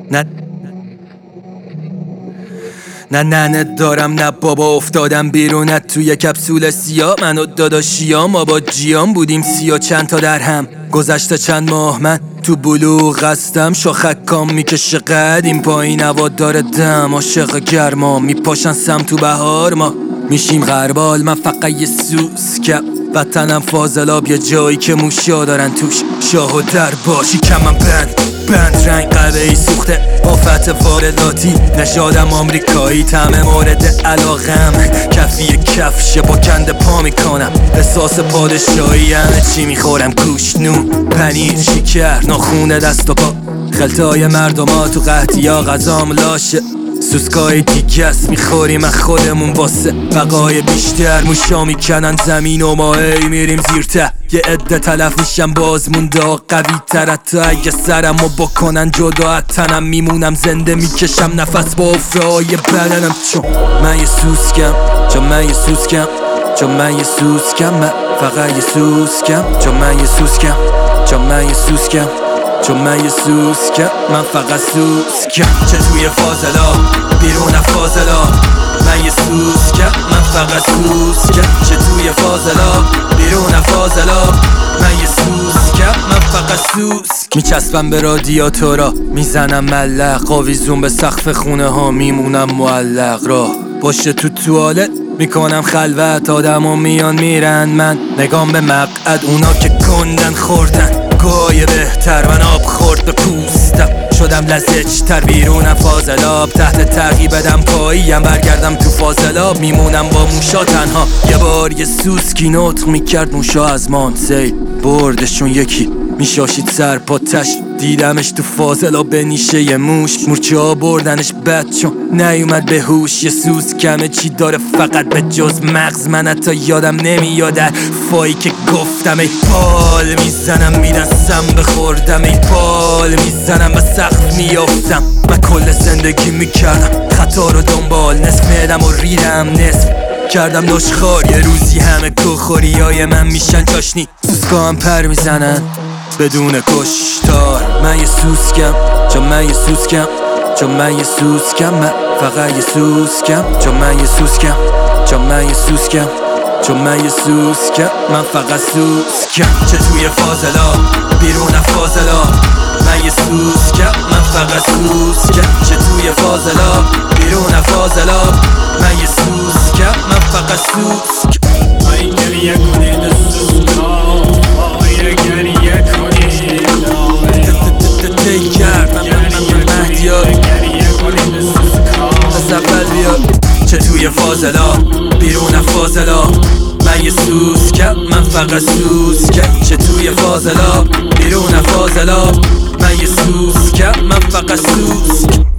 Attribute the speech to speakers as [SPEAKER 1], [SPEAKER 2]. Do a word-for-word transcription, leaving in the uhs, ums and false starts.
[SPEAKER 1] نه نه نه نه دارم نه بابا افتادم بیرون توی کپسول سیاه. من و داداشیام ما با جیام بودیم سیا چند تا در هم. گذشته چند ماه من تو بلوغ هستم، شاخکام میکشه قد این پایین هوا داره دم. عاشق گرما میپاشن سم تو بهار ما میشیم غربال. من فقط یه سوسکم وطنم فاضلاب، یه جایی که موشا دارن توش شاه و در باشی کمم بند بند رنگ قهوه ای سوخته آفت وارداتی. نژادم آمریکایی طعم مورد علاقم، کفی کفشه با کنده پا میکنم. احساس پادشاهی همه چی میخورم، گوشت نون پنیر شکر ناخونه دست و پا. خلطای مردم تو قحطی ها غذام لاشه، سوسکای دیگه است میخوریم از خودمون واسه بقای بیشتر. موشا میکنن زمین و ما ای میریم زیرته. یه عده تلف میشم باز مونده قوی تر حتی اگه سرمو بکنن جدا از تنم. میمونم زنده میکشم نفس با افرهای بدنم، چون من یه سوسکم چون من یه سوسکم چون من یه سوسکم من فقط یه سوسکم چون من یه سوسکم چون من یه سوسکم چون من یه سوسکم من فقط سوسکم. چه توی فاضلا بیرون فاضلا من یه سوسکم من فقط سوسکم. چه توی فاضلا بیرون فاضلا من یه سوسکم من فقط سوسک. میچسبم به رادیاتورا میزنم ملق، آویزون به سقف خونه ها میمونم معلق. راه باشه تو توالت میکنم خلوت، آدم ها میان میرن من نگام به مقعد. اونا که کندن خوردن گاهی بهتر، من آب خورد به پوستم شدم لزج تر بیرونم فاضلاب. تحت ترغیب بدم پاییم برگردم تو فاضلاب، میمونم با موشا تنها. یه بار یه سوسکی نطق میکرد موشا از مانسیل بردشون یکی میشاشید سر پاتش. دیدمش تو فاضلاب به نیشه یه موش، مورچه ها بردنش بد چون نیومد به هوش. یه سوسکمه چی داره فقط به جز مغز، من حتی یادم نمیاد فایی که گفتم. ای پال میزنم میدستم بخوردم، ای پال میزنم به سقف میافتم. من کل زندگی میکردم خطا رو دنبال، نصف میدم و ریدم نصف کردم نشخار. یه روزی همه کوخوری های من میشن چاشنی، سوسکا هم پر میزنن بدون کشتار. من یه سوسکم چون من یه سوسکم چون من یه سوسکم من فقط یه سوسکم چون من یه سوسکم چون من یه سوسکم چون من یه سوسکم من فقط سوسکم. چه توی فاضلا بیرون فاضلا من یه سوسکم من فقط سوسکم. چه توی فاضلا بیرون فاضلا من یه سوسکم من فقط سوسک.
[SPEAKER 2] ای گریه کنید سوسکا، ای گریه کنید
[SPEAKER 1] تی کرد من من مهدیار از اول بیا. چه توی فاضلا بیرون فاضلا من یه سوسکم من فقط سوسکم. چه توی فاضلا بیرون فاضلا من یه سوسکم من فقط سوسک.